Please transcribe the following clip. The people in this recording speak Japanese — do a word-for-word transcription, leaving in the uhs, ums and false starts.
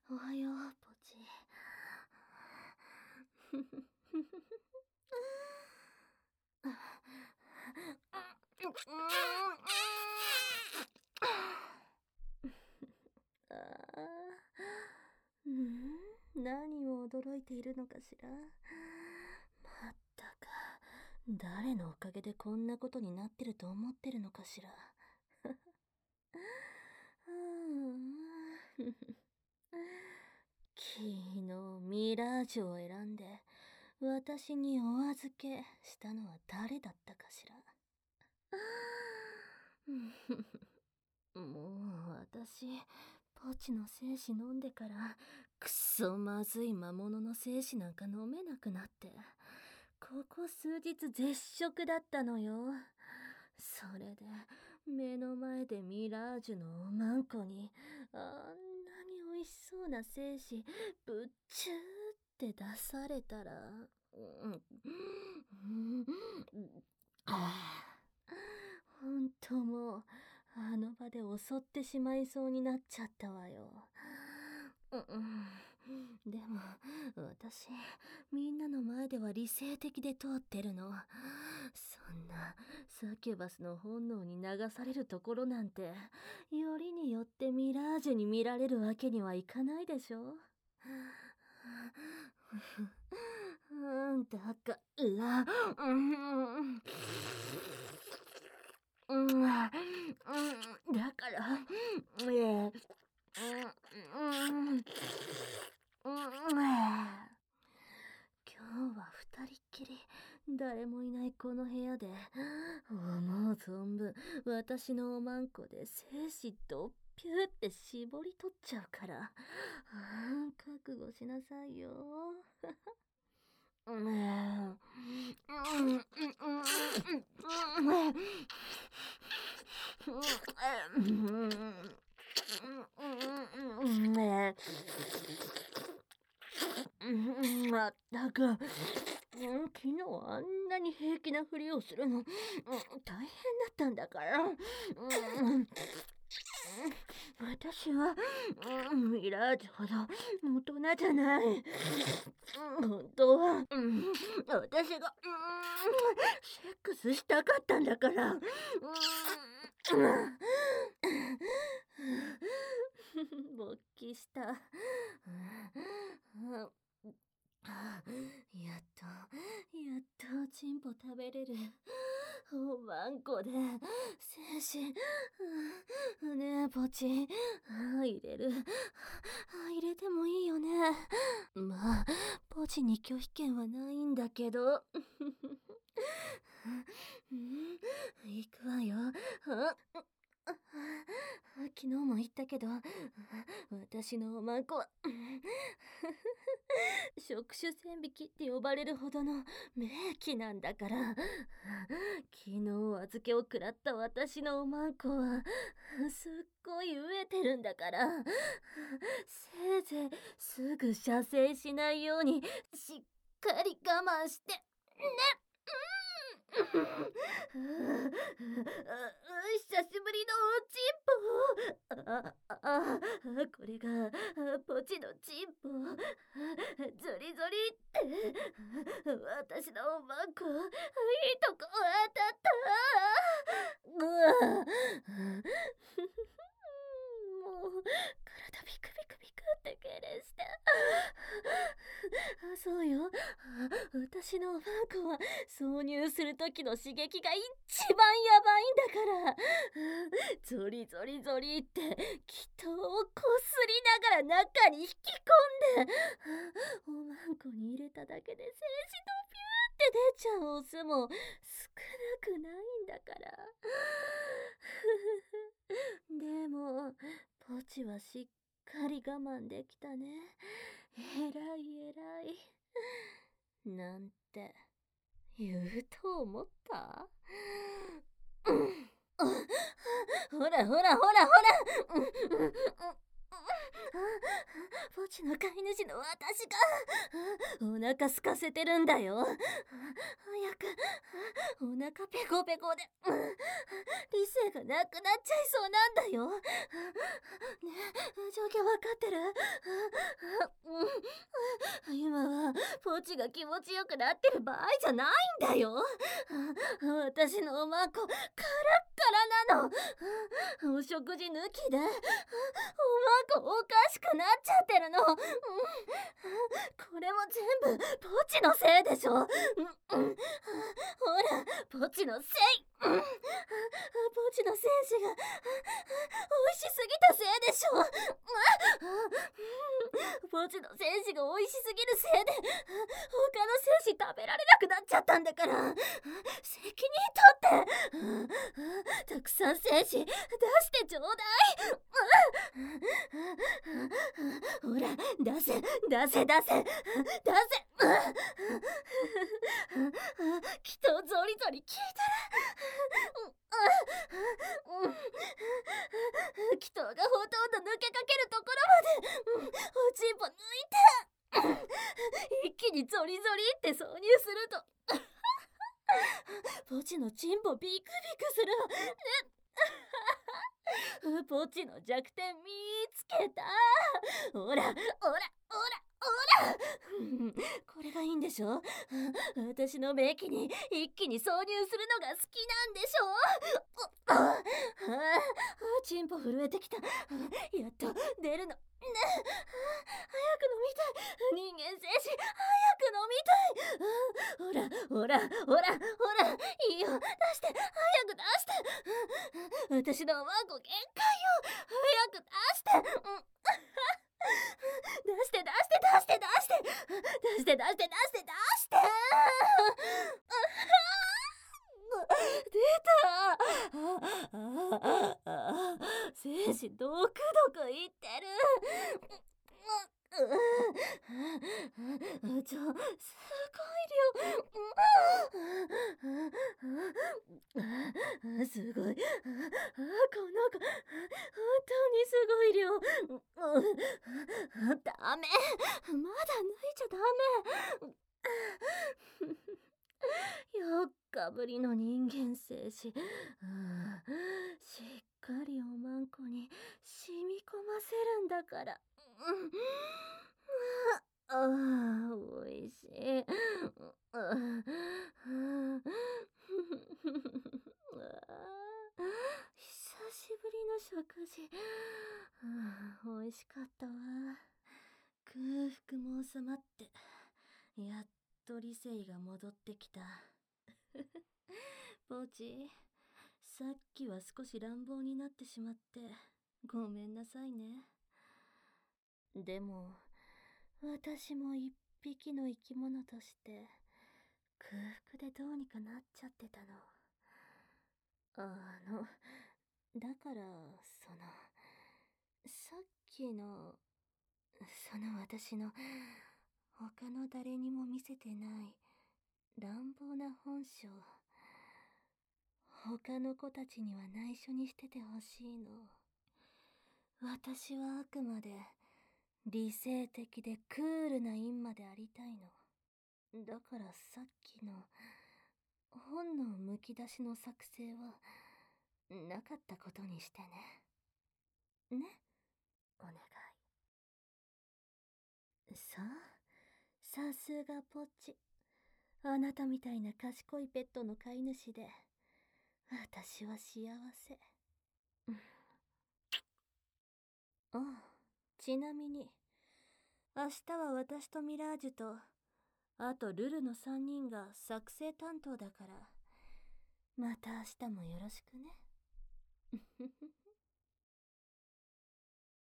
おはよう、ポチ。あーうん、何を驚いているのかしら。まったく、誰のおかげでこんなことになってると思ってるのかしら。うん昨日ミラージュを選んで私にお預けしたのは誰だったかしら。もう私ポチの精子飲んでからくっそまずい魔物の精子なんか飲めなくなって、ここ数日絶食だったのよ。それで目の前でミラージュのおまんこにあんなに美味しそうな精子ぶっちゅーって出されたら、うんうんああほんともうあの場で襲ってしまいそうになっちゃったわよ。うん、でも私みんなの前では理性的で通ってるの。そんなサキュバスの本能に流されるところなんてよりによってミラージュに見られるわけにはいかないでしょ。うんだからうんうんうんだからえーうんうん今日は二人っきり誰もいないこの部屋で思う存分私のおまんこで精子どっぴゅーって絞り取っちゃうからあ覚悟しなさいよ。うんうんまったく、昨日あんなに平気なふりをするの、大変だったんだから。私は、ミラージュほど大人じゃない。本当は、私が、セックスしたかったんだから。勃起した。やっと、やっとチンポ食べれる。おまんこで、精子、ねえ、ポチ、入れる。入れてもいいよね。まあ、ポチに拒否権はないんだけど。行くわよ。昨日も言ったけど、私のおまんこは、触手線引きって呼ばれるほどの名器なんだから。昨日預けを食らった私のおまんこは、すっごい飢えてるんだから。せいぜいすぐ射精しないようにしっかり我慢して、ね。久しぶりのおちんぽ。ああこれがポチのチンポ。ゾリゾリって私のおまんこいいとこ当たった。うわもう体ビクビクビクって痙攣して。あそうよ、私のおまんこは挿入する時の刺激が一番やばいんだから。ゾリゾリゾリって人をこすりながら中に引き込んで、おまんこに入れただけで精子とピューって出ちゃうオスも少なくないんだから。でもポチはしっかり我慢できたね。えらいえらいなんて言うと思った。ほらほらほらほらポチの飼い主の私がお腹空かせてるんだよ。早く、お腹ペコペコで理性がなくなっちゃいそうなんだよ。ね、状況わかってる？今はポチが気持ちよくなってる場合じゃないんだよ。私のおまんこカラッカラなの。お食事抜きでおまんこおかしくなっちゃってるの。これも全部ポチのせいでしょ。ほら、ポチのせい。ポチの精子が美味しすぎたせいでしょ。ポチの精子が美味しすぎるせいで他の精子食べられなくなっちゃったんだから、責任取ってたくさん精子出してちょうだい。ほら、出せ出せ出せ出せ。きっとゾリゾリ効いてる。祈祷がほとんど抜けかけるところまでおちんぽ抜いて一気にゾリゾリって挿入するとポチのチンポビクビクするのね。ポチの弱点見つけた。ほらほらほらほらこれがいいんでしょ。私の名器に一気に挿入するのが好きなんでしょ。ああチンポ震えてきた。やっと出るのね。早く飲みたい。人間精子早く飲みたい。ほらほらほらほらいいよ、出して早く出して。私のワンコ限界よ。早く出して。出して出して出して出して出して出して出して出して出た。精子ドクドクいってる。ちょ、すごい量。すごい。この子、本当にすごい量。ダメ。まだ抜いちゃダメ。よっかぶりの人間精子。しっかりおまんこに染み込ませるんだから。ああ、おいしい。久しぶりの食事。おいしかったわ。空腹も収まって、やっと理性が戻ってきた。ポチ、さっきは少し乱暴になってしまってごめんなさいね。でも私も一匹の生き物として空腹でどうにかなっちゃってたの。あのだからそのさっきのその私の他の誰にも見せてない乱暴な本性、他の子たちには内緒にしててほしいの。私はあくまで理性的でクールな陰魔でありたいの。だからさっきの本のむき出しの作成はなかったことにしてね。ね、お願い。さあ、さすがポチ。あなたみたいな賢いペットの飼い主で私は幸せ。ああ、ちなみに明日は私とミラージュとあとルルのさんにんが作成担当だから、また明日もよろしくね。